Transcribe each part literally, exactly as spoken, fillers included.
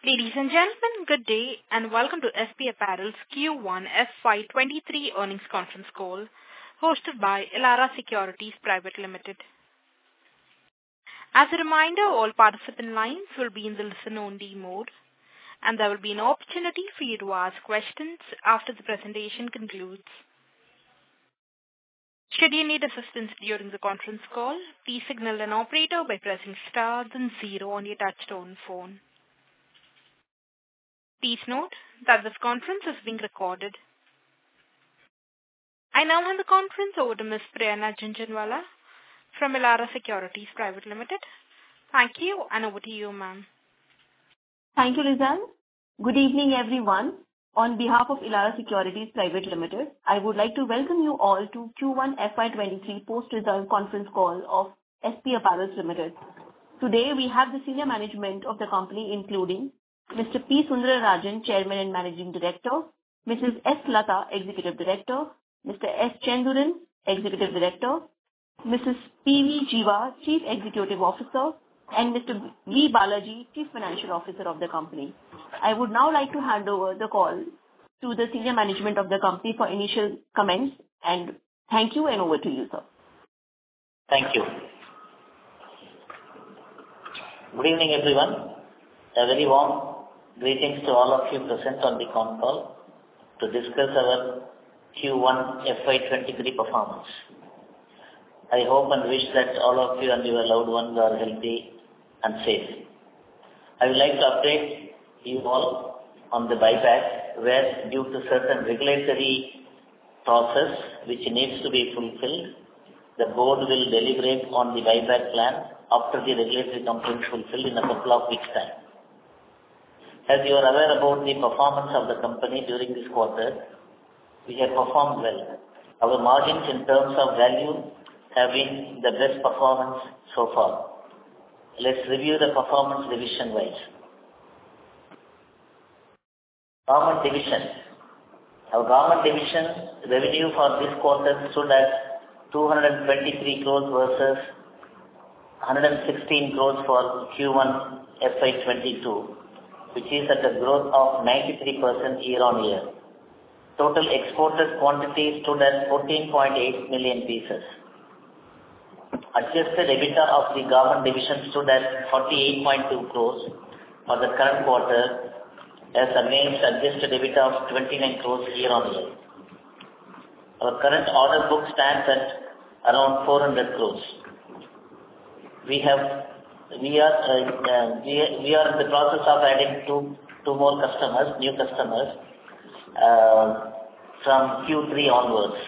Ladies and gentlemen, good day and welcome to S P Apparel's Q one F Y twenty-three earnings conference call hosted by Elara Securities Private Limited. As a reminder, all participant lines will be in the listen-only mode and there will be an opportunity for you to ask questions after the presentation concludes. Should you need assistance during the conference call, please signal an operator by pressing star then zero on your touchtone phone. Please note that this conference is being recorded. I now hand the conference over to Miz Prerna Jhunjhunwala from Elara Securities Private Limited. Thank you and over to you, ma'am. Thank you, Lizanne. Good evening, everyone. On behalf of Elara Securities Private Limited, I would like to welcome you all to Q one F Y twenty-three post-result conference call of S P Apparel Limited. Today, we have the senior management of the company, including Mister P. Sundararajan, Chairman and Managing Director, Missus S. Lata, Executive Director, Mister S. Chanduran, Executive Director, Missus P. V. Jiva, Chief Executive Officer, and Mister V. Balaji, Chief Financial Officer of the company. I would now like to hand over the call to the senior management of the company for initial comments, and thank you, and over to you, sir. Thank you. Good evening, everyone. A very warm greetings to all of you present on the con call to discuss our Q one F Y twenty-three performance. I hope and wish that all of you and your loved ones are healthy and safe. I would like to update you all on the buyback, where due to certain regulatory process which needs to be fulfilled, the board will deliberate on the buyback plan after the regulatory compliance fulfilled in a couple of weeks' time. As you are aware about the performance of the company during this quarter, we have performed well. Our margins in terms of value have been the best performance so far. Let's review the performance division-wise. Garment division. Our garment division revenue for this quarter stood at two hundred twenty-three crores versus one hundred sixteen crores for Q one F Y twenty-two. Which is at a growth of ninety-three percent year-on-year. Total exported quantity stood at fourteen point eight million pieces. Adjusted EBITDA of the garment division stood at forty-eight point two crores for the current quarter as against adjusted EBITDA of twenty-nine crores year-on-year. Our current order book stands at around four hundred crores. We have We are uh, we, we are in the process of adding two two more customers, new customers, uh, from Q three onwards.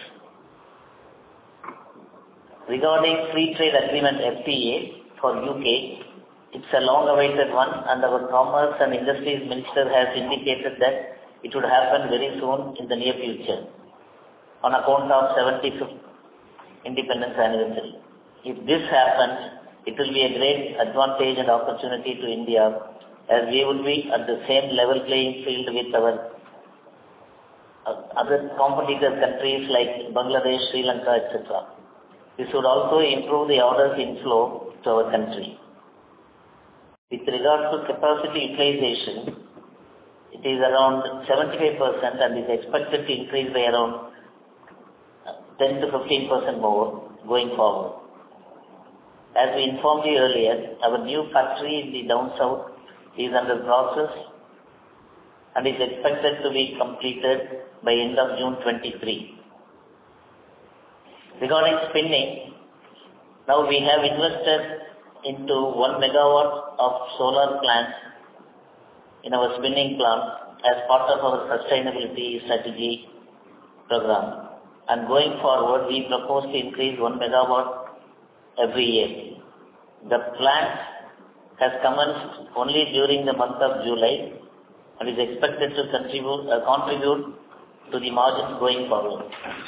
Regarding Free Trade Agreement F T A for U K, it's a long-awaited one, and our Commerce and Industries Minister has indicated that it would happen very soon in the near future on account of seventy-fifth Independence Anniversary. If this happens, it will be a great advantage and opportunity to India, as we would be at the same level playing field with our other competitor countries like Bangladesh, Sri Lanka, et cetera. This would also improve the orders inflow to our country. With regard to capacity utilization, it is around seventy-five percent and is expected to increase by around ten to fifteen percent more going forward. As we informed you earlier, our new factory in the down south is under process and is expected to be completed by end of June twenty-three. Regarding spinning, now we have invested into one megawatt of solar plant in our spinning plant as part of our sustainability strategy program. And going forward, we propose to increase one megawatt every year. The plant has commenced only during the month of July and is expected to contribute, uh, contribute to the margins going forward.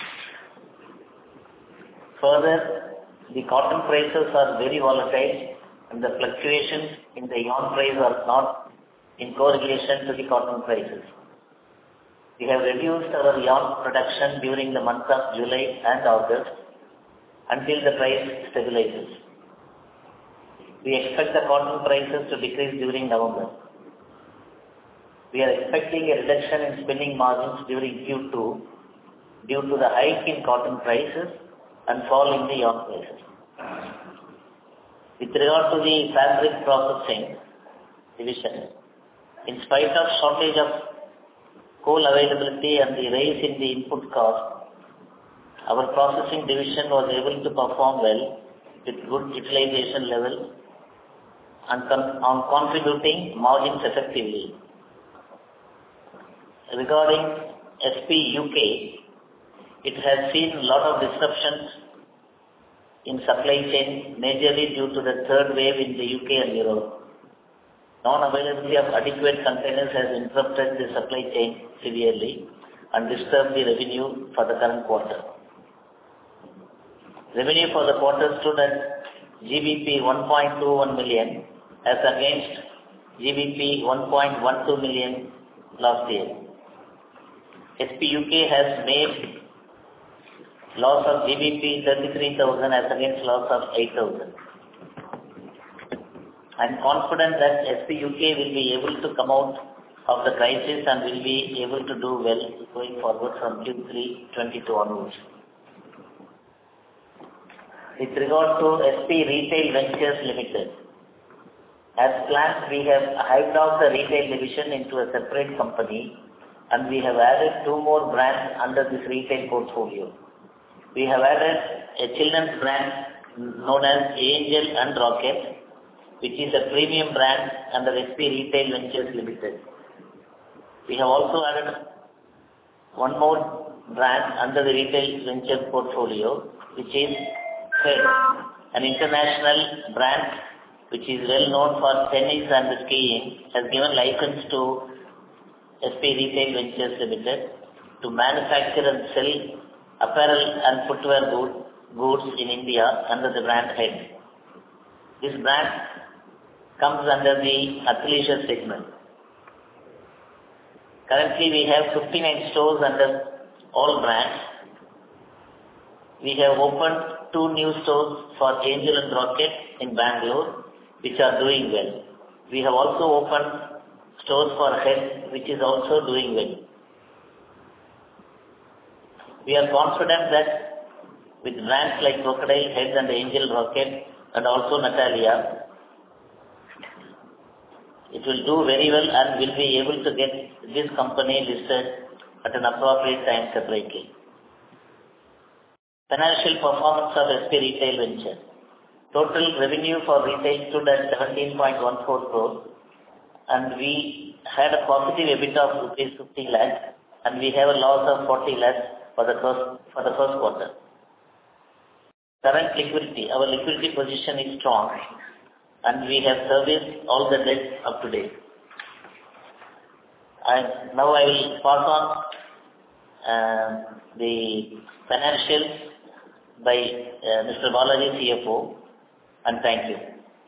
Further, the cotton prices are very volatile and the fluctuations in the yarn price are not in correlation to the cotton prices. We have reduced our yarn production during the month of July and August until the price stabilizes. We expect the cotton prices to decrease during November. we are expecting a reduction in spinning margins during Q two due to the hike in cotton prices and fall in the yarn prices. With regard to the fabric processing division, in spite of shortage of coal availability and the rise in the input cost, our processing division was able to perform well with good utilization level and con- on contributing margins effectively. Regarding S P U K, it has seen a lot of disruptions in supply chain, majorly due to the third wave in the U K and Europe. Non-availability of adequate containers has interrupted the supply chain severely and disturbed the revenue for the current quarter. Revenue for the quarter stood at G B P one point two one million as against G B P one point one two million last year. S P U K has made loss of G B P thirty-three thousand as against loss of eight thousand. I am confident that S P U K will be able to come out of the crisis and will be able to do well going forward from Q three twenty-two onwards. With regard to S P Retail Ventures Limited, as planned, we have hived out the retail division into a separate company and we have added two more brands under this retail portfolio. We have added a children's brand known as Angel and Rocket, which is a premium brand under S P Retail Ventures Limited. We have also added one more brand under the Retail Ventures portfolio, which is Head, an international brand which is well known for tennis and skiing, has given license to S P Retail Ventures Limited to manufacture and sell apparel and footwear good, goods in India under the brand Head. This brand comes under the athleisure segment. Currently, we have fifty-nine stores under all brands. We have opened two new stores for Angel and Rocket in Bangalore, which are doing well. We have also opened stores for Head, which is also doing well. We are confident that with brands like Crocodile, Head and Angel, Rocket and also Natalia, it will do very well and will be able to get this company listed at an appropriate time separately. Financial performance of S P Retail Venture. Total revenue for retail stood at seventeen point one four crores and we had a positive EBITDA of rupees fifty lakhs and we have a loss of forty lakhs for the first, for the first quarter. Current liquidity. Our liquidity position is strong and we have serviced all the debts up to date. And now I will pass on uh, the financials by uh, Mister Balaji, C F O, and thank you.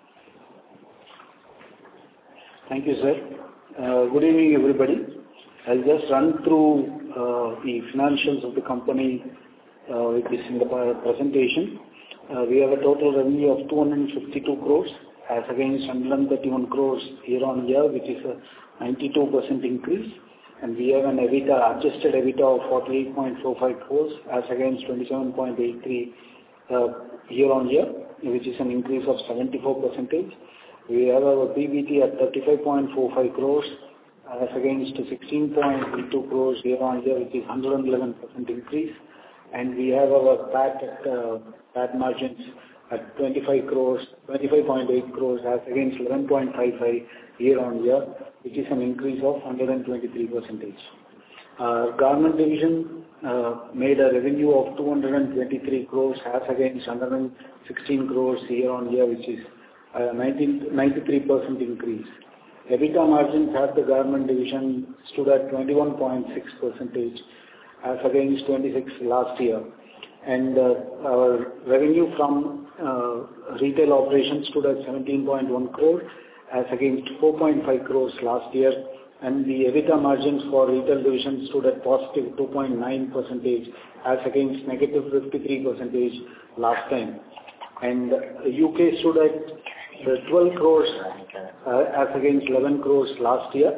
Thank you, sir. Uh, good evening, everybody. I'll just run through uh, the financials of the company uh, with this in the presentation. Uh, we have a total revenue of two hundred fifty-two crores as against one hundred thirty-one crores year on year, which is a ninety-two percent increase. And we have an EBITDA, adjusted EBITDA of forty-eight point four five crores as against twenty-seven point eight three uh, year on year, which is an increase of seventy-four percent. We have our P B T at thirty-five point four five crores as against sixteen point eight two crores year on year, which is one hundred eleven percent increase. And we have our P A T at uh, P A T margins at twenty-five crores, twenty-five point eight crores as against eleven point five five year on year, which is an increase of one hundred twenty-three percent. Uh, garment division uh, made a revenue of two hundred twenty-three crores as against one hundred sixteen crores year on year, which is a ninety-three percent increase. EBITDA margins at the garment division stood at twenty-one point six percent as against twenty-six last year. And uh, our revenue from uh, retail operations stood at seventeen point one crore as against four point five crores last year. And the EBITDA margins for retail division stood at positive two point nine percent as against negative fifty-three percent last time. And uh, U K stood at uh, twelve crores uh, as against eleven crores last year.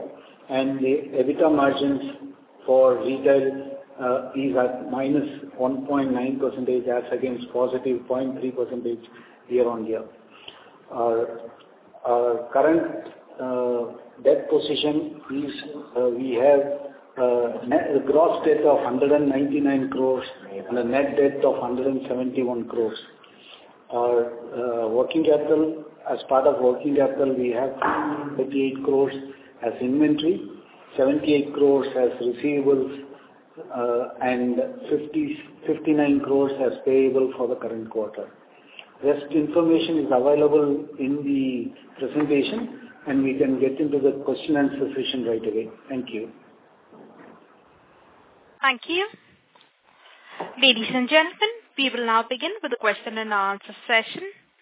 and the EBITDA margins for retail uh, is at minus one point nine percent as against positive zero point three percent year-on-year. Our, our current uh, debt position is uh, we have uh, net, a gross debt of one hundred ninety-nine crores and a net debt of one hundred seventy-one crores. Our uh, working capital, as part of working capital, we have thirty-eight crores as inventory, seventy-eight crores as receivables, uh, and fifty, fifty-nine crores as payable for the current quarter. Rest information is available in the presentation, and we can get into the question and answer session right away. Thank you. Thank you. Ladies and gentlemen, we will now begin with the question and answer session.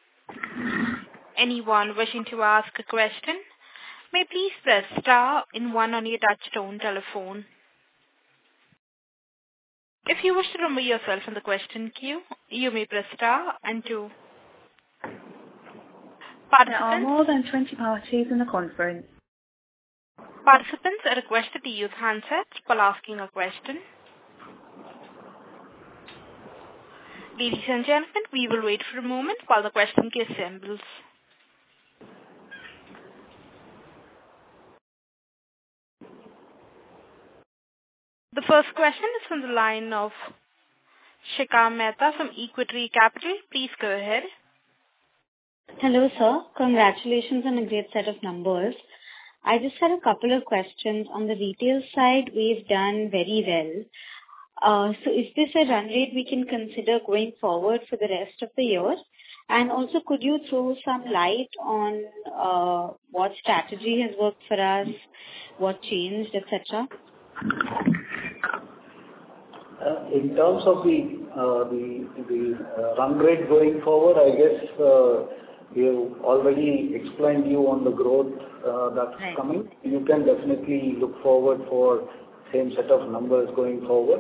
Anyone wishing to ask a question may please press star and one on your touchtone telephone. If you wish to remove yourself from the question queue, you may press star and two. There are more than twenty parties in the conference. Participants are requested to use handsets while asking a question. Ladies and gentlemen, we will wait for a moment while the question queue assembles. The first question is from the line of Shikha Mehta from Equity Capital. Please go ahead. Hello, sir. Congratulations on a great set of numbers. I just had a couple of questions. On the retail side, we've done very well. Uh, so is this a run rate we can consider going forward for the rest of the year? And also, could you throw some light on uh, what strategy has worked for us, what changed, et cetera? Uh, in terms of the uh, the, the uh, run rate going forward, I guess uh, we have already explained you on the growth uh, that's right. coming. You can definitely look forward for same set of numbers going forward.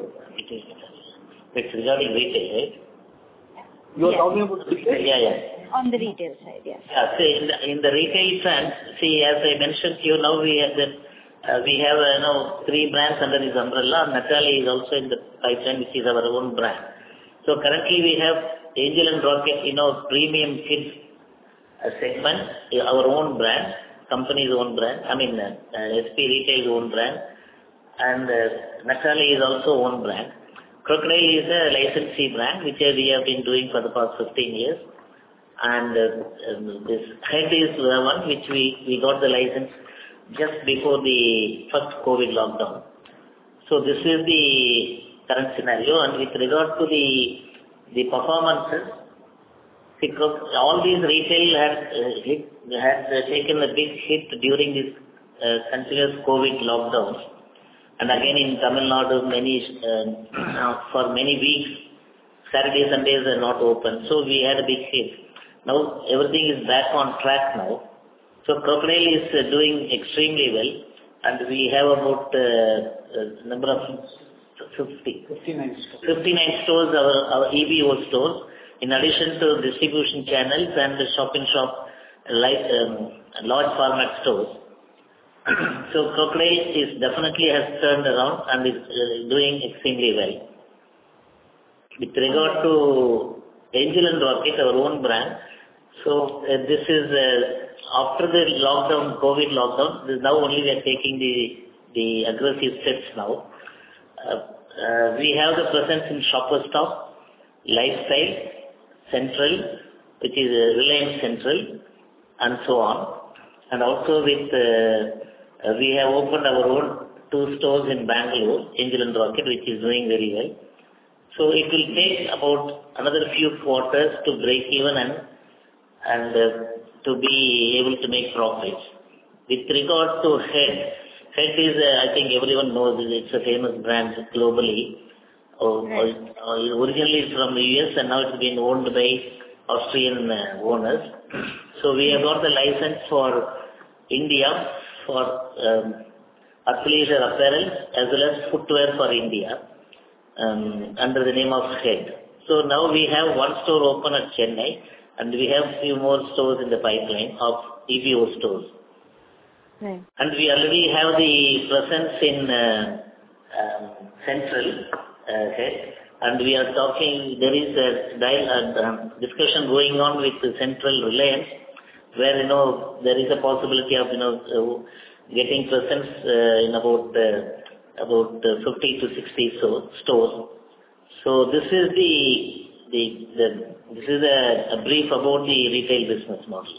It's regarding retail, right? You are yes. talking about retail? Yeah, yeah. On the retail side, yes. Yeah, see, in the, in the retail front, see, as I mentioned to you, now we have the, uh, we have, uh, you know, three brands under this umbrella. Natali is also in the pipeline, which is our own brand. So currently we have Angel and Rocket, you know, premium kids uh, segment, our own brand, company's own brand, I mean, uh, uh, S P Retail's own brand. And uh, Natali is also own brand. Crocodile is a licensee brand, which uh, we have been doing for the past fifteen years. And uh, um, this Head is the one which we, we got the license just before the first COVID lockdown. So this is the current scenario. And with regard to the the performances, because all these retail had, uh, hit, had uh, taken a big hit during this uh, continuous COVID lockdown. And again in Tamil Nadu, many, uh, for many weeks, Saturdays, Sundays are not open. So we had a big hit. Now everything is back on track now. So Crocodile is uh, doing extremely well. And we have about uh, a number of fifty, fifty-nine stores, fifty-nine stores, our, our E B O stores, in addition to distribution channels and the shop-in-shop like, um, large format stores. So Crocodile is definitely has turned around and is uh, doing extremely well. With regard to Angel and Rocket, our own brand, so uh, this is uh, after the lockdown, COVID lockdown, this now only we are taking the the aggressive steps now. Uh, uh, we have the presence in Shoppers Stop, Lifestyle, Central, which is uh, Reliance Central, and so on. And also with uh, Uh, we have opened our own two stores in Bangalore, Angel and Rocket, which is doing very well. So it will take about another few quarters to break even and and uh, to be able to make profits. With regard to Head, Head is, uh, I think everyone knows, it's a famous brand globally. Oh, right. or, or originally it's from the U S and now it's been owned by Austrian uh, owners. So we have got the license for India, for um, athleisure apparel as well as footwear for India um, under the name of Head. So now we have one store open at Chennai and we have few more stores in the pipeline of E B O stores. Right. And we already have the presence in uh, um, Central, uh, okay, and we are talking, there is a dial, uh, discussion going on with the Central Reliance, where, you know, there is a possibility of, you know, uh, getting presence uh, in about uh, about uh, fifty to sixty so, stores. So this is the, the, the this is a, a brief about the retail business model.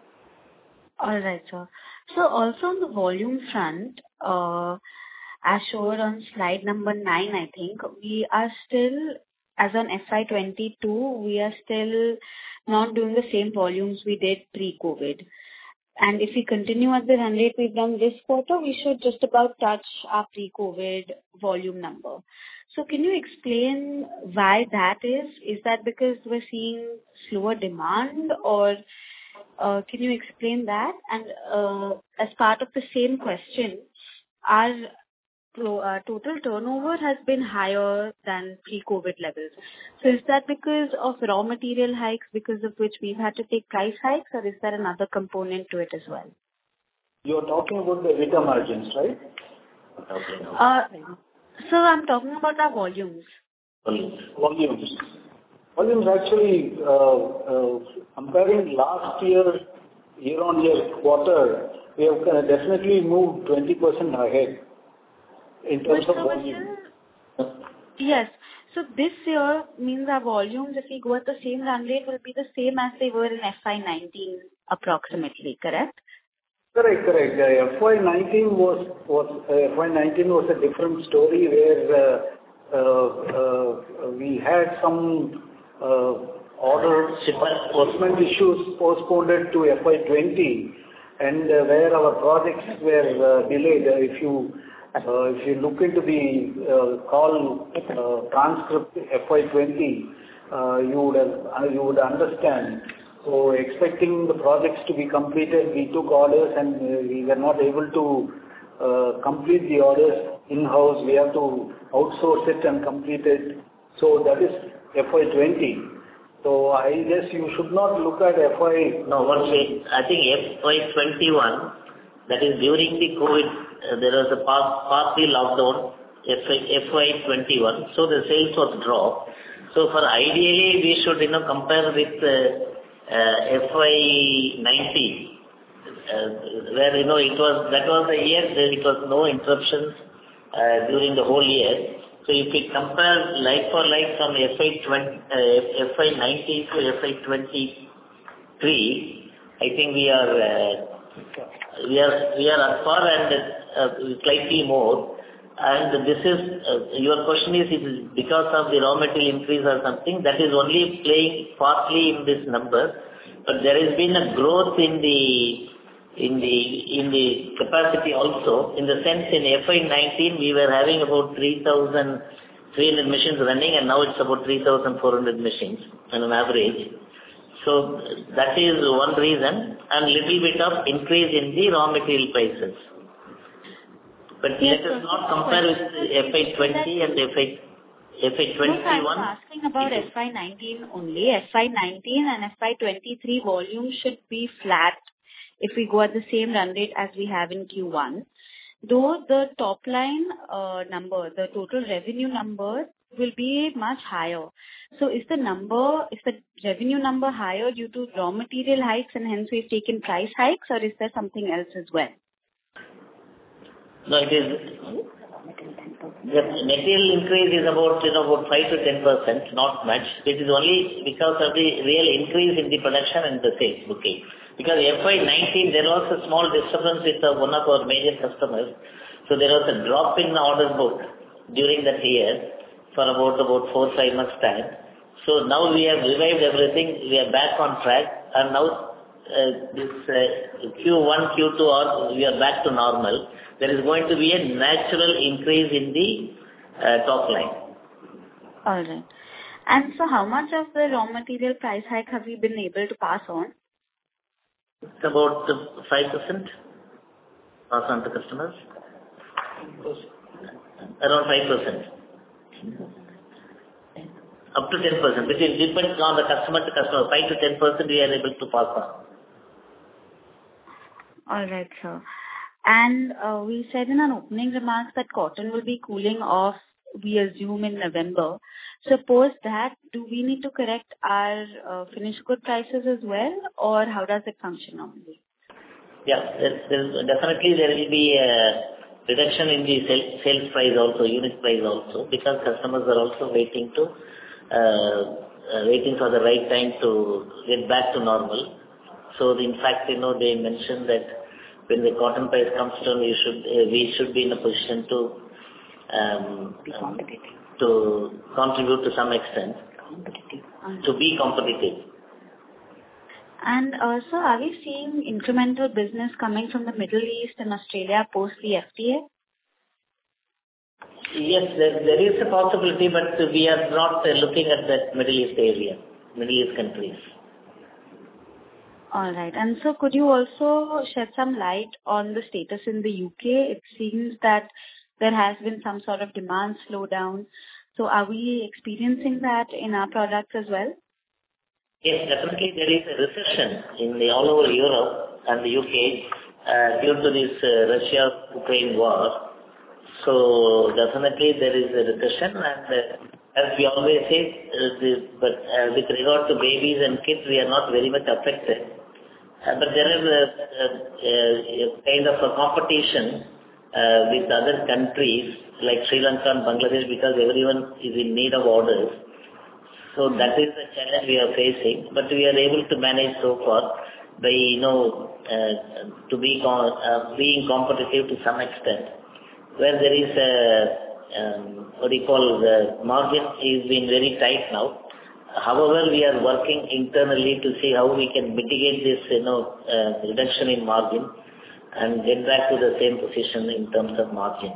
All right, sir. So also on the volume front, uh, as shown on slide number nine, I think, we are still, as on F Y twenty-two, we are still not doing the same volumes we did pre-COVID. And if we continue at the run rate we've done this quarter, we should just about touch our pre-COVID volume number. So can you explain why that is? Is that because we're seeing slower demand, or uh, can you explain that? And uh, as part of the same question, our uh, total turnover has been higher than pre-COVID levels. So is that because of raw material hikes, because of which we've had to take price hikes, or is there another component to it as well? You're talking about the EBITDA margins, right? Okay. Uh, so I'm talking about our volumes. Volumes. Volumes. Volumes actually, uh, uh, comparing last year, year-on-year quarter, we have uh, definitely moved twenty percent ahead in terms But of so volume. Yes. So this year means our volumes, if we go at the same run rate, will be the same as they were in F Y nineteen approximately, correct? Correct, correct. Uh, F Y nineteen was was uh, F Y nineteen was a different story where uh, uh, uh, we had some uh, order shipment issues postponed to F Y twenty, and uh, where our projects were uh, delayed. Uh, if you uh, if you look into the uh, call uh, transcript F Y twenty, uh, you would have, uh, you would understand. So expecting the projects to be completed, we took orders and uh, we were not able to uh, complete the orders in-house. We have to outsource it and complete it. So that is F Y twenty. So I guess you should not look at F Y... No, what we, I think F Y twenty-one, that is during the COVID, uh, there was a part, partly lockdown, F Y twenty-one, so the sales was dropped. So for ideally, we should, you know, compare with uh, Uh, F Y nineteen, uh, where, you know, it was, that was the year where it was no interruptions uh, during the whole year. So if we compare like for like from F Y twenty, uh, F Y nineteen to F Y twenty-three, I think we are, uh, we are, we are at par and uh, slightly more. And this is, uh, your question is, it is because of the raw material increase or something, that is only playing partly in this number. But there has been a growth in the, in the, in the capacity also. In the sense, in F Y nineteen, we were having about three thousand three hundred machines running, and now it's about three thousand four hundred machines on an average. So that is one reason, and little bit of increase in the raw material prices. But Yes, let us sir. not compare with F Y twenty and F Y twenty-one. No, I was asking about F Y nineteen only. F Y nineteen and F Y twenty-three volume should be flat if we go at the same run rate as we have in Q one. Though the top line uh, number, the total revenue number will be much higher. So is the number, is the revenue number higher due to raw material hikes and hence we've taken price hikes, or is there something else as well? No, it is, the material increase is about, you know, about five to ten percent, not much. It is only because of the real increase in the production and the sales booking. Because F Y nineteen, there was a small disturbance with uh, one of our major customers. So there was a drop in the order book during that year for about, about four, five months time. So now we have revived everything, we are back on track, and now uh, this uh, Q one, Q two, are, we are back to normal. There is going to be a natural increase in the uh, top line. All right. And so how much of the raw material price hike have we been able to pass on? It's about uh, five percent pass on to customers. Around five percent. Up to ten percent. It depends on the customer to customer. five to ten percent we are able to pass on. All right, sir. And uh, we said in our opening remarks that cotton will be cooling off, we assume, in November. Suppose that, do we need to correct our uh, finished good prices as well, or how does it function normally? Yeah, there, there, definitely there will be a reduction in the sales, sales price also, unit price also, because customers are also waiting to uh, uh, waiting for the right time to get back to normal. So in fact, you know, they mentioned that when the cotton price comes down, you should uh, we should be in a position to um, um, to contribute to some extent to be competitive. And also, are we seeing incremental business coming from the Middle East and Australia post the F T A? Yes, there, there is a possibility, but we are not uh, looking at that Middle East area, Middle East countries. All right. And so could you also shed some light on the status in the U K? It seems that there has been some sort of demand slowdown. So are we experiencing that in our products as well? Yes, definitely there is a recession in the, all over Europe and the U K uh, due to this uh, Russia-Ukraine war. So definitely there is a recession, and uh, as we always say, uh, the, but uh, with regard to babies and kids, we are not very much affected. Uh, but there is a, a, a kind of a competition uh, with other countries like Sri Lanka and Bangladesh, because everyone is in need of orders. So that is the challenge we are facing, but we are able to manage so far by, you know, uh, to be uh, being competitive to some extent. Where there is a, um, what do you call, the margin is being very tight now. However, we are working internally to see how we can mitigate this, you know, uh, reduction in margin and get back to the same position in terms of margin.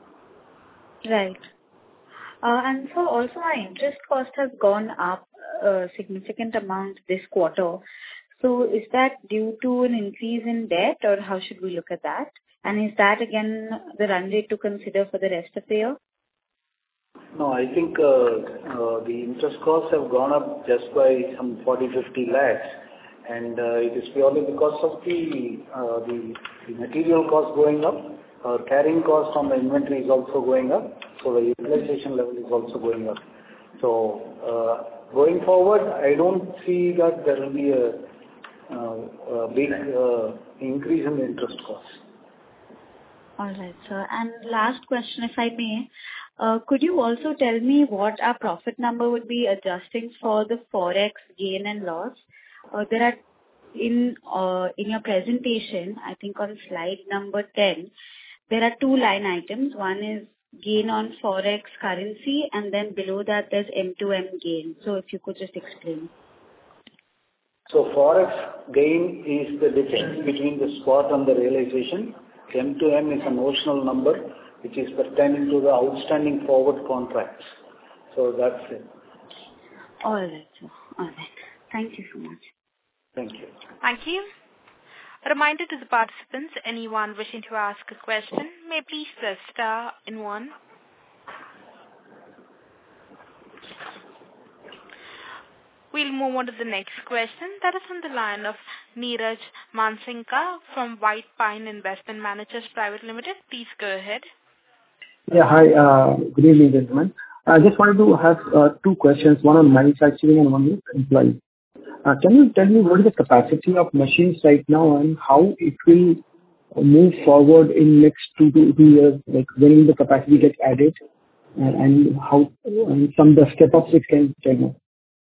Right. Uh, and so also our interest cost has gone up a significant amount this quarter. So is that due to an increase in debt, or how should we look at that? And is that again the run rate to consider for the rest of the year? No, I think uh, uh, the interest costs have gone up just by some forty, fifty lakhs. And uh, it is purely because of the, uh, the, the material cost going up. Our carrying cost on the inventory is also going up. So the utilization level is also going up. So uh, going forward, I don't see that there will be a, uh, a big uh, increase in the interest costs. All right, sir. And last question, if I may, uh, could you also tell me what our profit number would be adjusting for the forex gain and loss? Uh, there are in uh, in your presentation, I think on slide number ten, there are two line items. One is gain on forex currency, and then below that there's M two M gain. So if you could just explain. So forex gain is the difference between the spot and the realization. M two M is a notional number which is pertaining to the outstanding forward contracts. So that's it. All right, sir. All right. Thank you so much. Thank you. Thank you. A reminder to the participants, anyone wishing to ask a question, may please press star and one. We'll move on to the next question. That is on the line of Neeraj Mansinka from White Pine Investment Managers Private Limited. Please go ahead. Yeah, hi. Uh, good evening, gentlemen. I just wanted to have uh, two questions, one on manufacturing and one on employees. Uh, can you tell me what is the capacity of machines right now and how it will move forward in next two to two years? Like when will the capacity get added, and, and how and some of the step ups it can tell me.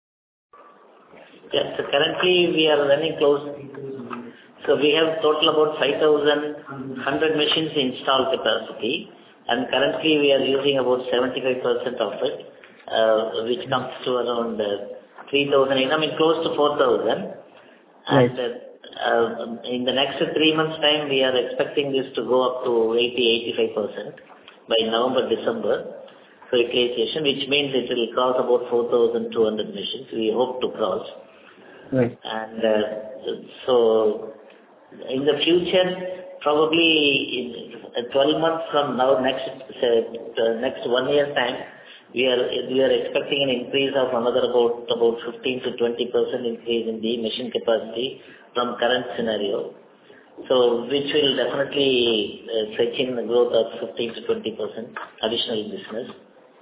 Yes, so currently we are running close. So we have total about five thousand one hundred machines installed capacity, and currently we are using about seventy-five percent of it, uh, which comes to around uh, three thousand, I mean close to four thousand. And Right. uh, uh, in the next three months time, we are expecting this to go up to eighty to eighty-five percent by November, December. So utilization, which means it will cross about four thousand two hundred machines. We hope to cross. Right. And uh, so in the future, probably in twelve months from now, next uh, next one year time, we are we are expecting an increase of another about about fifteen to twenty percent increase in the machine capacity from current scenario. So which will definitely uh, fetch in the growth of fifteen to twenty percent additional business.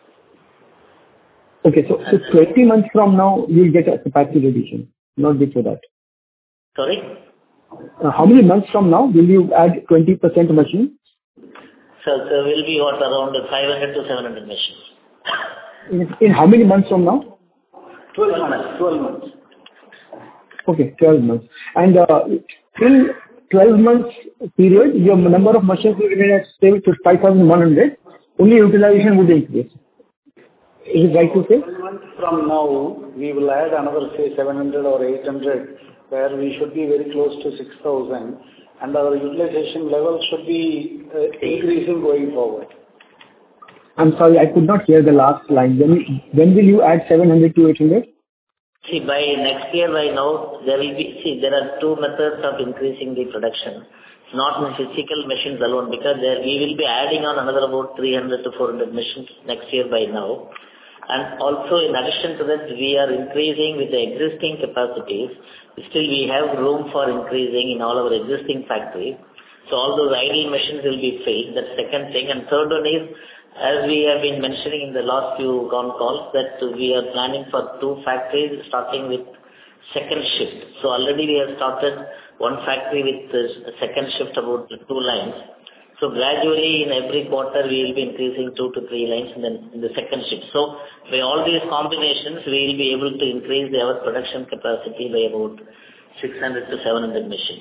Okay, so, so twenty months from now, you'll get a capacity addition, not before that. Sorry? Uh, how many months from now will you add twenty percent machine? So there will be what, around five hundred to seven hundred machines. In, in how many months from now? twelve months. twelve months. Okay, twelve months. And uh, till twelve months period, your number of machines will remain at say to five thousand one hundred. Only utilization would increase. Is it right to say? twelve months from now, we will add another say seven hundred or eight hundred, where we should be very close to six thousand, and our utilization level should be uh, increasing going forward. I'm sorry, I could not hear the last line. When, when will you add seven hundred to eight hundred? See, by next year, by now, there will be, see, there are two methods of increasing the production. It's not the physical machines alone, because there we will be adding on another about three hundred to four hundred machines next year by now. And also, in addition to that, we are increasing with the existing capacities. Still, we have room for increasing in all our existing factories. So all those idle machines will be filled. That's second thing. And third one is, as we have been mentioning in the last few con calls, that we are planning for two factories starting with second shift. So already we have started one factory with the second shift, about two lines. So gradually in every quarter we will be increasing two to three lines in the, in the second shift. So by all these combinations we will be able to increase our production capacity by about six hundred to seven hundred machines.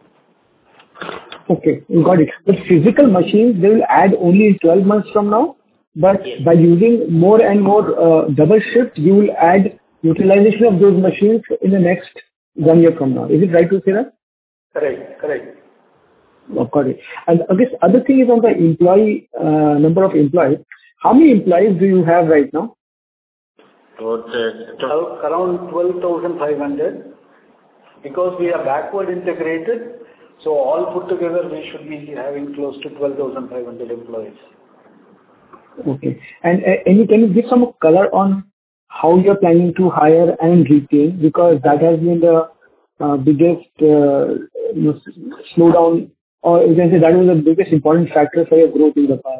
Okay, got it. But physical machines, they will add only in twelve months from now, but Yes. by using more and more uh, double shift, you will add utilization of those machines in the next one year from now. Is it right to say that? Correct, correct. Oh, got it. And I guess other thing is on the employee, uh, number of employees. How many employees do you have right now? About, uh, Around twelve thousand five hundred. Because we are backward integrated, so all put together we should be having close to twelve thousand five hundred employees. Okay. And uh, any, can you give some color on how you're planning to hire and retain? Because that has been the uh, biggest uh, you know, slowdown, or you can say that was the biggest important factor for your growth in the past.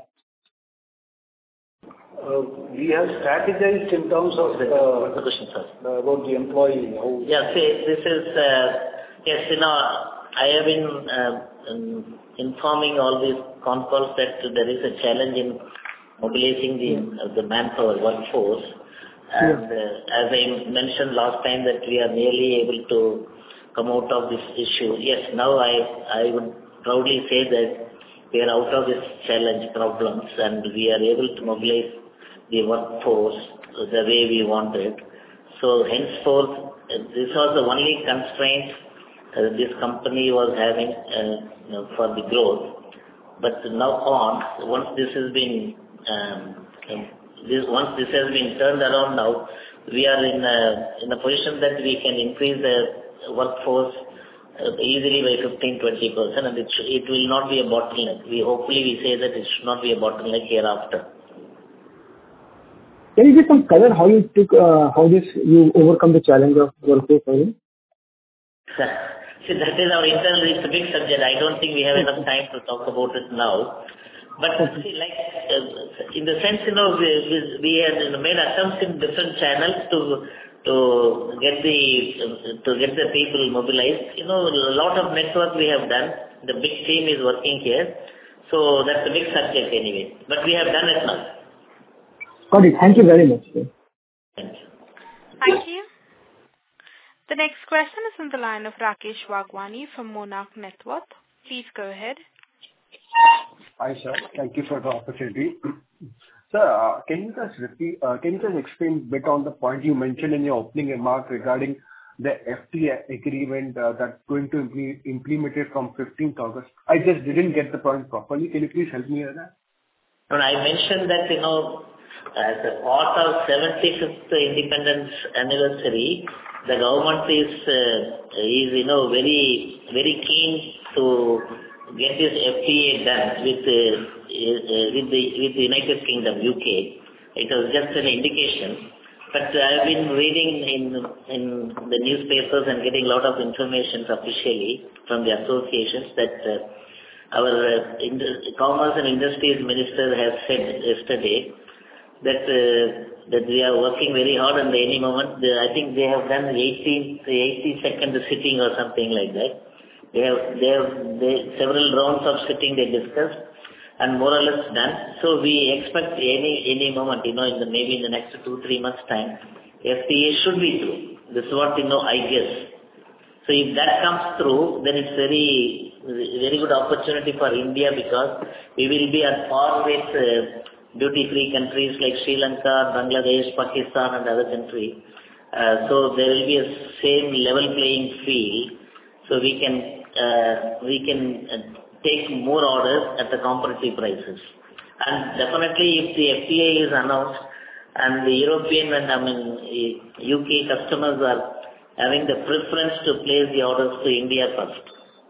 Uh, we have strategized in terms of uh, question, sir. uh, about the employee. How Yeah, see, this is, uh, yes, you know, I have been uh, um, informing all these con calls that there is a challenge in mobilizing the, uh, the manpower workforce. And uh, as I mentioned last time that we are nearly able to come out of this issue. Yes, now I, I would proudly say that we are out of this challenge problems and we are able to mobilize the workforce the way we wanted. So henceforth, uh, this was the only constraint uh, this company was having uh, you know, for the growth. But now on, once this has been um, um, this, once this has been turned around now, we are in a, in a position that we can increase the workforce uh, easily by fifteen to twenty percent, and it, sh- it will not be a bottleneck. We hopefully we say that it should not be a bottleneck hereafter. Can you give some color how you took, uh, how this, you overcome the challenge of workforce hiring? See, that is our internal, it's a big subject. I don't think we have enough time to talk about it now. But see, like, uh, in the sense, you know, we, we, we had made attempts in different channels to to get the to get the people mobilized. You know, a lot of network we have done. The big team is working here. So that's a big subject anyway. But we have done it now. Got it. Thank you very much, sir. Thank you. Thank you. The next question is on the line of Rakesh Wagwani from Monarch Network. Please go ahead. Hi, sir. Thank you for the opportunity. Sir, uh, can you just repeat, uh, can you just explain a bit on the point you mentioned in your opening remark regarding the F T A agreement uh, that's going to be implemented from fifteenth August? I just didn't get the point properly. Can you please help me with that? When I mentioned that, you know, as a part of seventy-fifth independence anniversary, the government is, uh, is you know, very, very keen to get this F T A done with, uh, uh, with, the, with the United Kingdom, U K. It was just an indication. But I've been reading in in the newspapers and getting a lot of information officially from the associations that uh, our uh, Indus- Commerce and Industries Minister has said yesterday that uh, that we are working very hard and any moment. The, I think they have done eighteen, eighty-second sitting or something like that. They have they have they, several rounds of sitting they discussed. And more or less done. So we expect any any moment, you know, in the maybe in the next two three months time, F T A should be through. This is what you know, I guess. So if that comes through, then it's very very good opportunity for India because we will be at par with uh, duty-free countries like Sri Lanka, Bangladesh, Pakistan, and other countries. Uh, so there will be a same level playing field. So we can uh, we can. Uh, take more orders at the competitive prices. And definitely if the F T A is announced and the European and I mean U K customers are having the preference to place the orders to India first.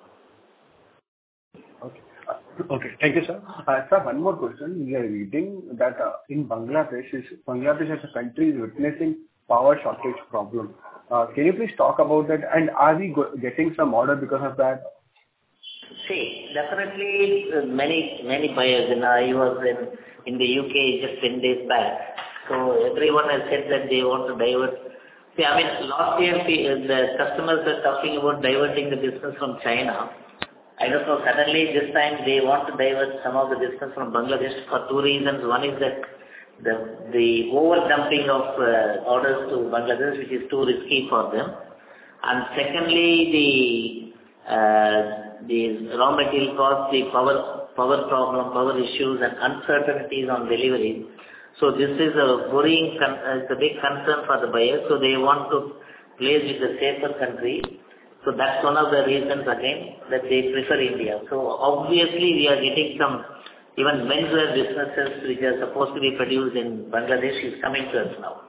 Okay. Uh, okay. Thank you, sir. Uh, sir, one more question. We are reading that uh, in Bangladesh, is, Bangladesh as a country is witnessing power shortage problem. Uh, can you please talk about that? And are we go- getting some order because of that? See, definitely uh, many many buyers, and I was in, in the U K just ten days back. So everyone has said that they want to divert. See, I mean, last year the, the customers were talking about diverting the business from China. I don't know, suddenly this time they want to divert some of the business from Bangladesh for two reasons. One is that the, the over dumping of uh, orders to Bangladesh, which is too risky for them. And secondly, the uh, the raw material cost, the power power problem, power issues and uncertainties on delivery. So this is a worrying, uh, it's a big concern for the buyers. So they want to place with the safer country. So that's one of the reasons again that they prefer India. So obviously we are getting some, even menswear businesses which are supposed to be produced in Bangladesh is coming to us now.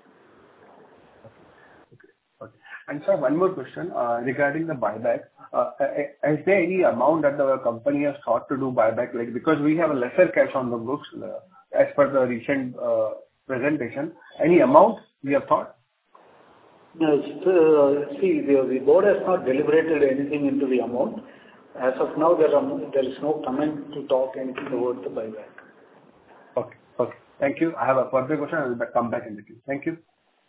And sir, one more question uh, regarding the buyback. Uh, is there any amount that the company has thought to do buyback? Like because we have a lesser cash on the books uh, as per the recent uh, presentation. Any amount we have thought? Yes. Uh, see, the, the board has not deliberated anything into the amount. As of now, there, are, there is no comment to talk anything about the buyback. Okay. Okay. Thank you. I have a further question. I will come back in the queue. Thank you.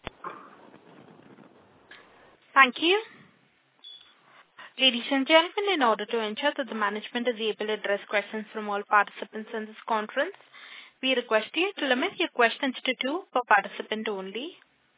Thank you. Ladies and gentlemen, in order to ensure that the management is able to address questions from all participants in this conference, we request you to limit your questions to two per participant only.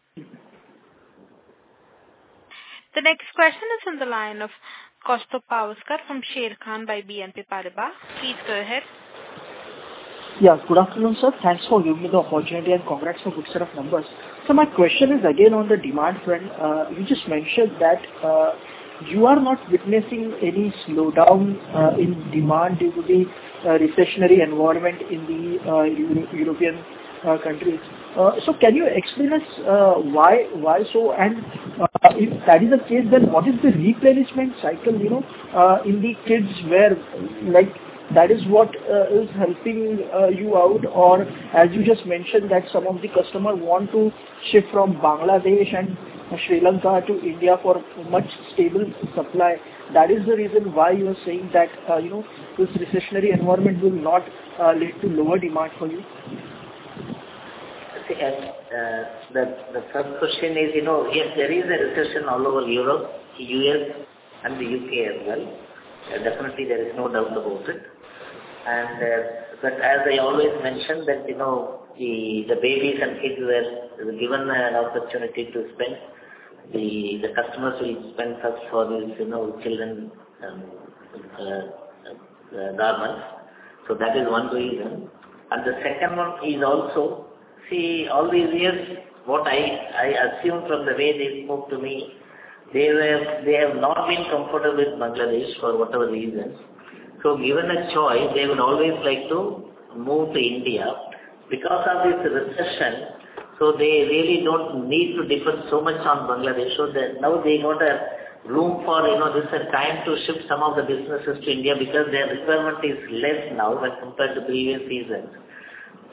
The next question is on the line of Kaustubh Pawaskar from Sharekhan by B N P Paribas. Please go ahead. Yeah, good afternoon, sir. Thanks for giving me the opportunity and congrats for good set of numbers. So my question is again on the demand front. Uh, you just mentioned that uh, you are not witnessing any slowdown uh, in demand due to the uh, recessionary environment in the uh, Euro- European uh, countries. Uh, so can you explain us uh, why why so? And uh, if that is the case, then what is the replenishment cycle? You know, uh, in the kids wear, like. That is what uh, is helping uh, you out, or as you just mentioned that some of the customers want to shift from Bangladesh and Sri Lanka to India for much stable supply. That is the reason why you are saying that uh, you know this recessionary environment will not uh, lead to lower demand for you. See, uh, the the first question is, you know, yes, there is a recession all over Europe, U S, and the U K as well. Uh, definitely, there is no doubt about it. And uh, but as I always mention that, you know, the the babies and kids were given an opportunity to spend. The the customers will spend first for these, you know, children um, uh, uh, garments. So that is one reason. And the second one is also, see, all these years, what I I assume from the way they spoke to me, they were they have not been comfortable with Bangladesh for whatever reasons. So given a choice, they would always like to move to India. Because of this recession, so they really don't need to depend so much on Bangladesh. So that now they got a room for, you know, this a time to shift some of the businesses to India because their requirement is less now when compared to previous seasons.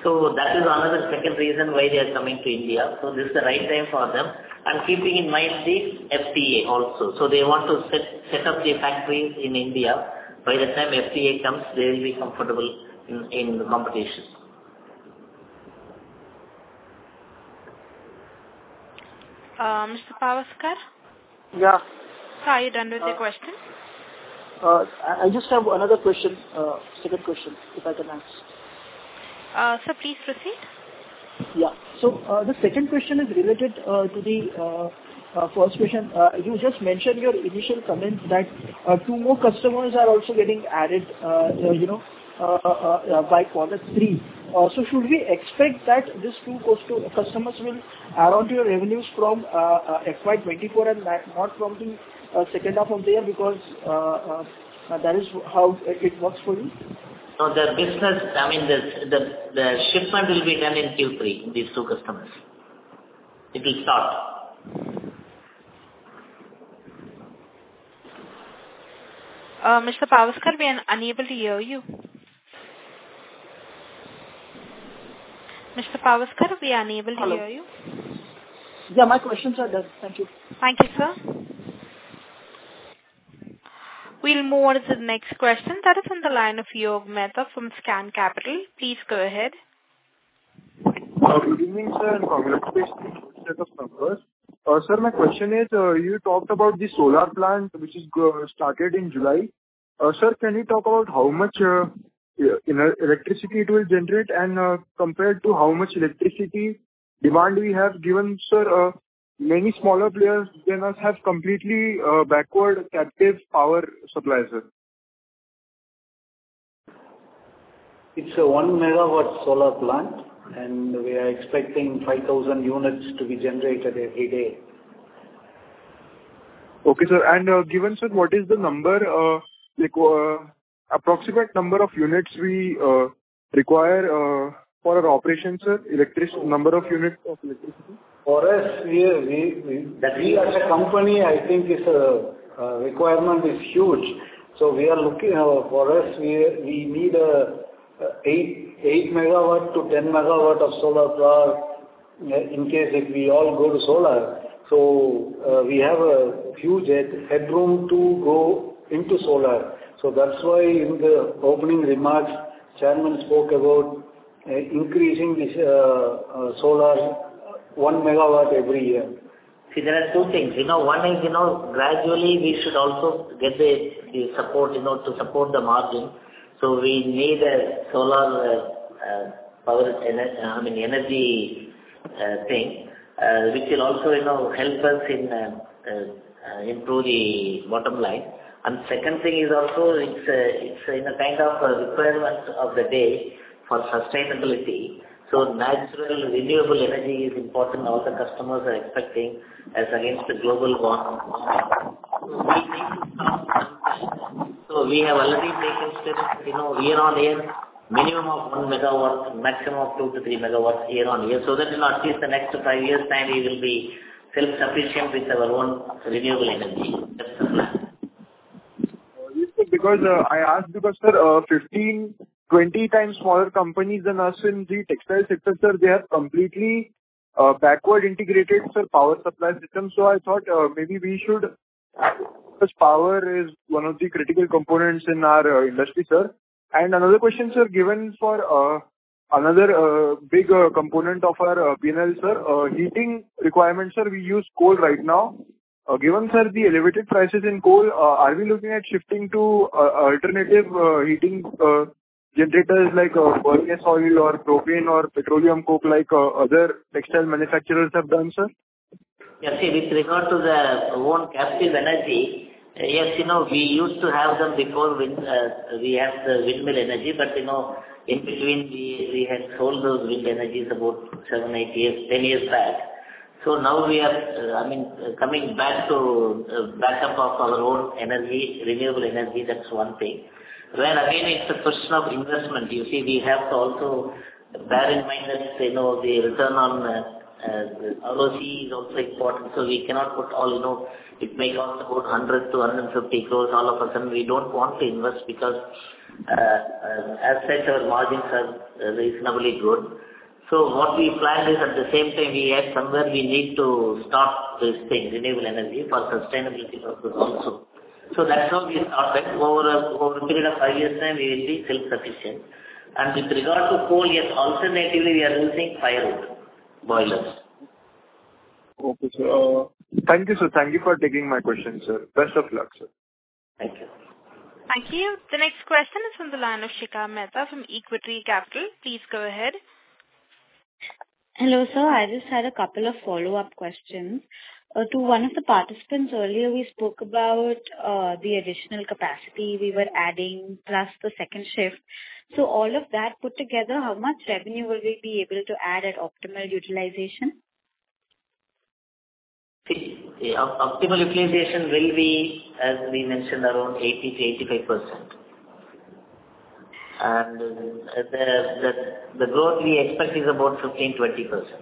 So that is another second reason why they are coming to India. So this is the right time for them. And keeping in mind the F T A also. So they want to set, set up the factories in India. By the time F T A comes, they will be comfortable in, in the competition. Uh, Mister Pavaskar? Yeah. So are you done with uh, your question? Uh, I just have another question, uh, second question, if I can ask. Uh, so please proceed. Yeah. So uh, the second question is related uh, to the uh, uh, first question. Uh, you just mentioned your initial comments that uh, two more customers are also getting added, uh, uh, you know, uh, uh, uh, by quarter three. Uh, so should we expect that these two customers will add on to your revenues from uh, uh, F Y twenty-four and not from the uh, second half of the year, because uh, uh, uh, that is how it works for you? No, the business, I mean, the, the, the shipment will be done in Q three, these two customers. It will start. Uh, Mister Pavaskar, we are unable to hear you. Mister Pavaskar, we are unable to Hello. hear you. Yeah, my questions are done. Thank you. Thank you, sir. We'll move on to the next question. That is on the line of Yog Mehta from Scan Capital. Please go ahead. Uh, good evening, sir, and congratulations on the set of numbers. Uh, sir, my question is, uh, you talked about the solar plant which is uh, started in July. Uh, sir, can you talk about how much uh, electricity it will generate, and uh, compared to how much electricity demand we have, given, sir, uh, many smaller players than us have completely uh, backward captive power supply, sir? It's a one megawatt solar plant, and we are expecting five thousand units to be generated every day. Okay, sir. And uh, given, sir, what is the number, uh, like uh, approximate number of units we uh, require uh, for our operation, sir? Electric number of units of electricity? For us, we, we, we, we as a company, I think is a, a requirement is huge. So we are looking, uh, for us, we, we need a, a eight, eight megawatt to ten megawatt of solar power uh, in case if we all go to solar. So uh, we have a huge head, headroom to go into solar. So that's why in the opening remarks, Chairman spoke about uh, increasing this uh, uh, solar one megawatt every year. See, there are two things. You know, one is, you know, gradually we should also get the, the support, you know, to support the margin. So we need a solar uh, uh, power, ener- I mean, energy uh, thing, uh, which will also, you know, help us in uh, uh, improve the bottom line. And second thing is also, it's uh, it's in a kind of a requirement of the day for sustainability. So natural renewable energy is important. All the customers are expecting as against the global warming. So we need to start sometime. So we have already taken steps, you know, year on year, minimum of one megawatt, maximum of two to three megawatts year on year. So that in at least the next five years time we will be self-sufficient with our own renewable energy. That's the plan. Because uh, I asked because, sir, uh, fifteen, twenty times smaller companies than us in the textile sector, sir, they have completely uh, backward integrated, sir, power supply system. So I thought uh, maybe we should, because power is one of the critical components in our uh, industry, sir. And another question, sir, given for uh, another uh, big uh, component of our uh, P and L, sir, uh, heating requirements, sir, we use coal right now. Uh, given, sir, the elevated prices in coal, uh, are we looking at shifting to uh, alternative uh, heating uh, generators like uh, gas oil or propane or petroleum coke like uh, other textile manufacturers have done, sir? Yeah, see, with regard to the own captive energy, uh, yes, you know, we used to have them before wind, uh, we have the windmill energy, but, you know, in between we, we had sold those wind energies about seven, eight years, ten years back. So now we are, uh, I mean, uh, coming back to uh, backup of our own energy, renewable energy, that's one thing. Where again it's a question of investment. You see, we have to also bear in mind that, you know, the return on uh, uh, R O C is also important, so we cannot put all, you know, it may cost about one hundred to one hundred fifty crores all of a sudden. We don't want to invest because uh, uh, as such our margins are uh, reasonably good. So what we planned is at the same time we had somewhere we need to start this thing, renewable energy for sustainability purpose also. So that's how we started. Over a, over a period of five years time we will be self-sufficient. And with regard to coal, yes, alternatively we are using firewood boilers. Okay, sir. Uh, thank you, sir. Thank you for taking my question, sir. Best of luck, sir. Thank you. Thank you. The next question is from the line of Shikha Mehta from Equity Capital. Please go ahead. Hello, sir. I just had a couple of follow-up questions. Uh, to one of the participants earlier, we spoke about uh, the additional capacity we were adding plus the second shift. So all of that put together, how much revenue will we be able to add at optimal utilization? See, the optimal utilization will be, as we mentioned, around eighty to eighty-five percent. And uh, the, the, the growth we expect is about fifteen to twenty percent.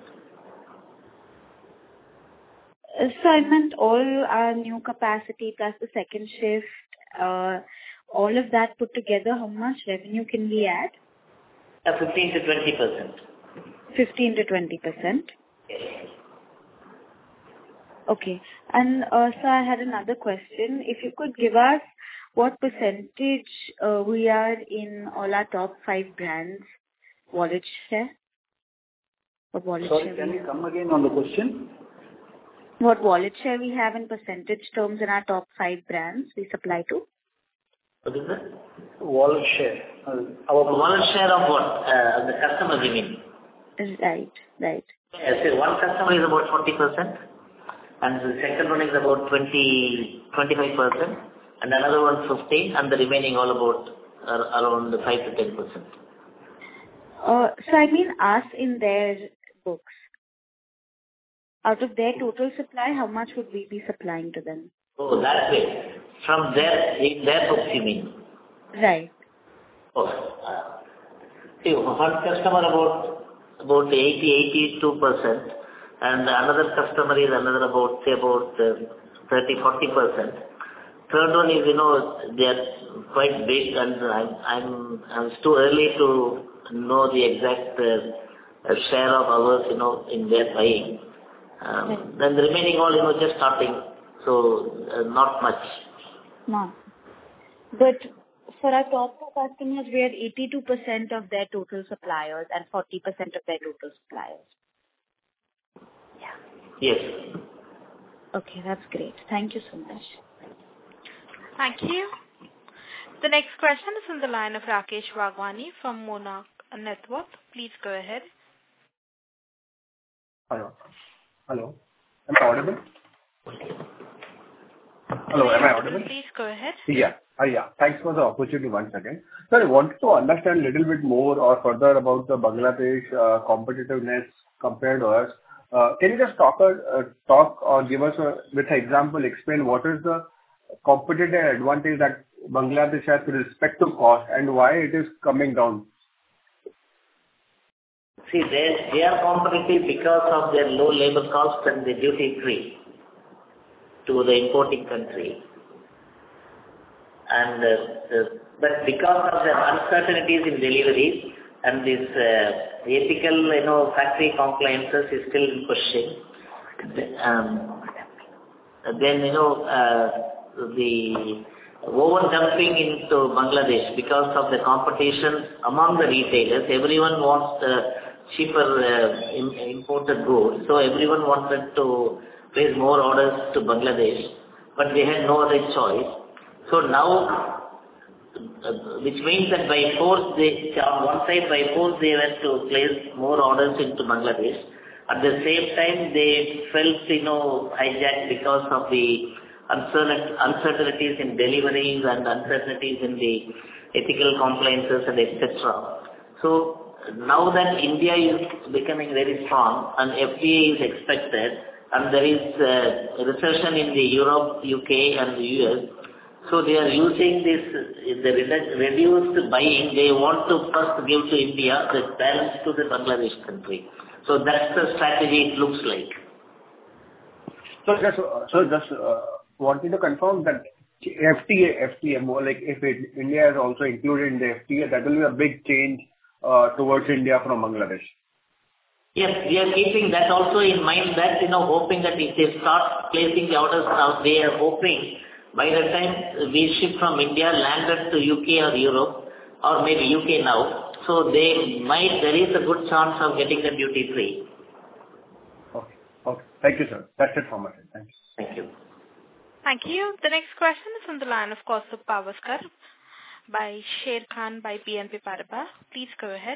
So I meant all our new capacity plus the second shift, uh, all of that put together, how much revenue can we add? Uh, fifteen to twenty percent. fifteen to twenty percent? Yes. Okay. And uh, so I had another question. If you could give us what percentage uh, we are in all our top five brands, wallet share? What wallet Sorry, share can we you have? come again on the question? What wallet share we have in percentage terms in our top five brands we supply to? What is that? Wallet share. Uh, our Wallet share of what? Uh, the customers, you mean? Right, right. Yes, so one customer is about forty percent. And the second one is about twenty, twenty-five percent, and another one fifteen, and the remaining all about uh, around five to ten percent. Uh, so I mean us in their books. Out of their total supply, how much would we be supplying to them? Oh, that way. From their, in their books, you mean? Right. Oh, uh, see, one customer about, about eighty, eighty-two percent. And another customer is another about, say, about uh, thirty, forty percent. Third one is, you know, they are quite big, and I'm, I'm, I'm too early to know the exact uh, share of ours, you know, in their buying. Um, right. Then the remaining all, you know, just starting, so uh, not much. No. But for our top four customers, we are eighty-two percent of their total suppliers and forty percent of their total suppliers. Yes. Okay, that's great. Thank you so much. Thank you. The next question is from the line of Rakesh Wagwani from Monarch Network. Please go ahead. Hello. Hello. Am I audible? Hello, am I audible? Please go ahead. Yeah. Uh, yeah. Thanks for the opportunity once again. Sir, I wanted to understand a little bit more or further about the Bangladesh uh, competitiveness compared to us. Uh, can you just talk, uh, talk or give us a, with an example, explain what is the competitive advantage that Bangladesh has with respect to cost and why it is coming down? See, they, they are competitive because of their low labor cost and the duty free to the importing country. And uh, uh, but because of the uncertainties in deliveries and this uh, ethical, you know, factory compliances is still in question. Um, then, you know, uh, the over-dumping into Bangladesh because of the competition among the retailers. Everyone wants uh, cheaper uh, in, imported goods. So everyone wanted to place more orders to Bangladesh, but they had no other choice. So now, uh, which means that by force, they, on one side by force they were to place more orders into Bangladesh. At the same time, they felt, you know, hijacked because of the uncertainties in deliveries and uncertainties in the ethical compliances and et cetera. So now that India is becoming very strong and F D A is expected, and there is a recession in the Europe, U K and the U S, so they are using this, the reduced buying, they want to first give to India the balance to the Bangladesh country. So that's the strategy it looks like. So just, uh, so just uh, wanted to confirm that F T A, F T A more like if it, India is also included in the F T A, that will be a big change uh, towards India from Bangladesh. Yes, we are keeping that also in mind that, you know, hoping that if they start placing the orders now, they are hoping by the time we ship from India, landed to U K or Europe, or maybe U K now, so they might, there is a good chance of getting the duty free. Okay, okay. Thank you, sir. That's it from my side. Thanks. Thank you. Thank you. The next question is on the line of Kaustubh Pawaskar by Sher Khan by B N P Paribas. Please go ahead.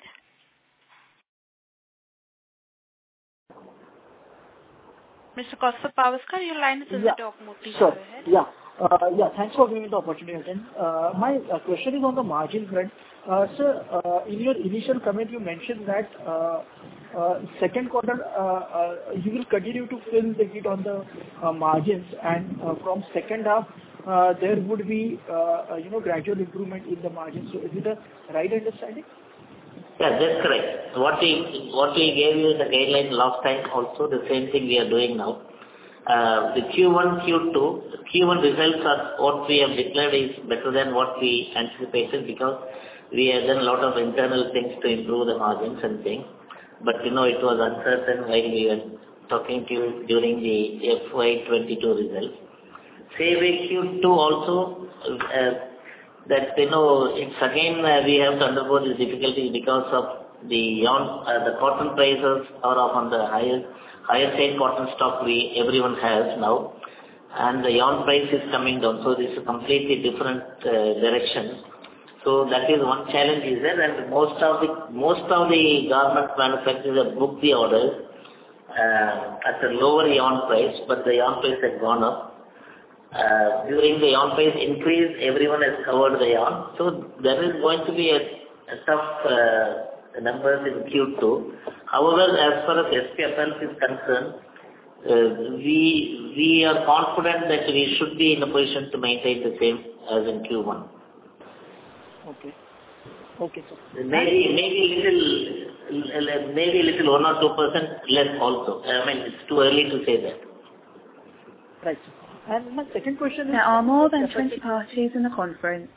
Mister Kaustubh Pawaskar, your line is in yeah. the talk mode. Please sure. go ahead. Yeah. Uh, yeah, thanks for giving me the opportunity again. Uh, my uh, question is on the margin front. Uh, sir, uh, in your initial comment, you mentioned that uh, uh, second quarter, uh, uh, you will continue to fill the hit on the uh, margins, and uh, from second half, uh, there would be, uh, uh, you know, gradual improvement in the margins. So is it a right understanding? Yeah, that's correct. What we, what we gave you the guideline last time also, the same thing we are doing now. Uh, the Q one, Q two, Q one results are what we have declared is better than what we anticipated because we have done a lot of internal things to improve the margins and things. But you know, it was uncertain while we were talking to you during the F Y twenty-two results. Same way Q two also, uh, that you know, it's again uh, we have to undergo these difficulties because of the yarn, uh, the cotton prices are on the higher, higher side cotton stock we everyone has now, and the yarn price is coming down. So this is a completely different uh, direction. So that is one challenge is there, and most of the most of the garment manufacturers have booked the orders uh, at a lower yarn price, but the yarn price has gone up. Uh, during the yarn price increase, everyone has covered the yarn. So there is going to be a, a tough uh, numbers in Q two. However, as far as S P F L is concerned, uh, we we are confident that we should be in a position to maintain the same as in Q one. Okay. Okay, sir. Maybe maybe little maybe little one or two percent less also. I mean, it's too early to say that. Right. And my second question is... There are more than twenty parties in the conference.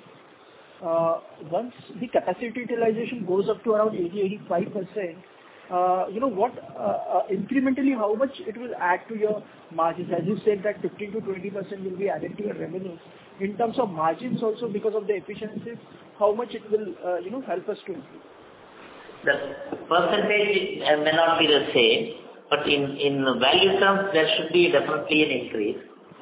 Uh, once the capacity utilization goes up to around eighty to eighty-five percent, uh, you know, what uh, uh, incrementally how much it will add to your margins? As you said that fifteen to twenty percent will be added to your revenues. In terms of margins also because of the efficiencies, how much it will, uh, you know, help us to improve? The percentage may not be the same, but in, in value terms, there should be definitely an increase.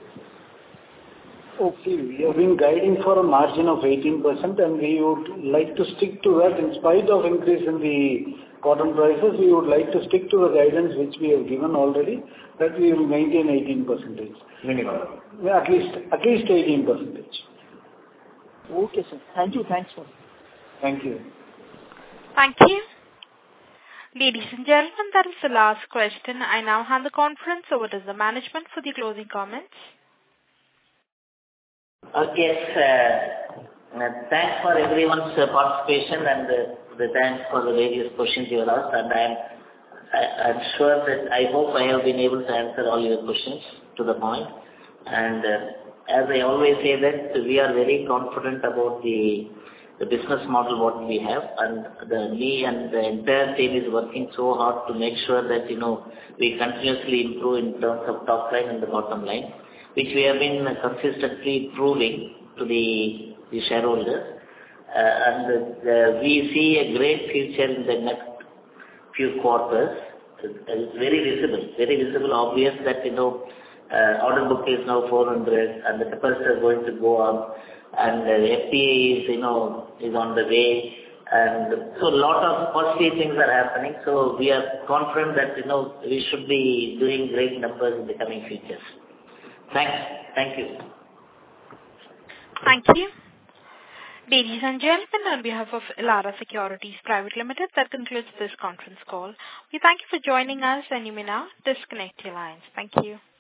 Okay, we have been guiding for a margin of eighteen percent and we would like to stick to that in spite of increase in the cotton prices. We would like to stick to the guidance which we have given already, that we will maintain eighteen percent. Minimum. At least, at least eighteen percent. Okay, sir. Thank you. Thanks, sir. Thank you. Thank you. Ladies and gentlemen, that is the last question. I now hand the conference over to the management for the closing comments. Uh, yes, uh, uh, thanks for everyone's uh, participation and uh, the thanks for the various questions you asked, and I am I, I'm sure that I hope I have been able to answer all your questions to the point. And uh, as I always say that we are very confident about the the business model what we have, and the me and the entire team is working so hard to make sure that you know we continuously improve in terms of top line and the bottom line, which we have been consistently proving to the, the shareholders. Uh, and uh, we see a great future in the next few quarters. It's very visible, very visible, obvious that, you know, uh, order book is now four hundred and the capacity is going to go up, and the F T A is, you know, is on the way. And so a lot of positive things are happening. So we are confident that, you know, we should be doing great numbers in the coming futures. Thanks. Thank you. Thank you. Ladies and gentlemen, on behalf of Elara Securities Private Limited, that concludes this conference call. We thank you for joining us, and you may now disconnect your lines. Thank you.